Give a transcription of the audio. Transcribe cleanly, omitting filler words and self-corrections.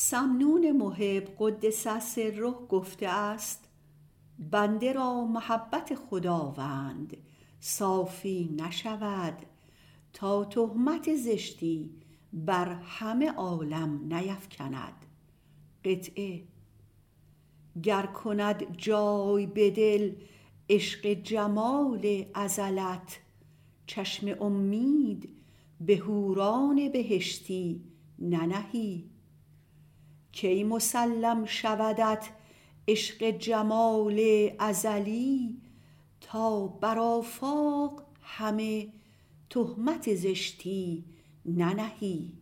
سمنون محب قدس سره گفته است: بنده را محبت خداوند صافی نشود تا تهمت زشتی بر همه عالم نیفکند. گر کند جای به دل عشق جمال ازلت، چشم امید به حوران بهشتی ننهی. کی مسلم شودت عشق جمال ازلی، تا بر آفاق همه تهمت زشتی ننهی.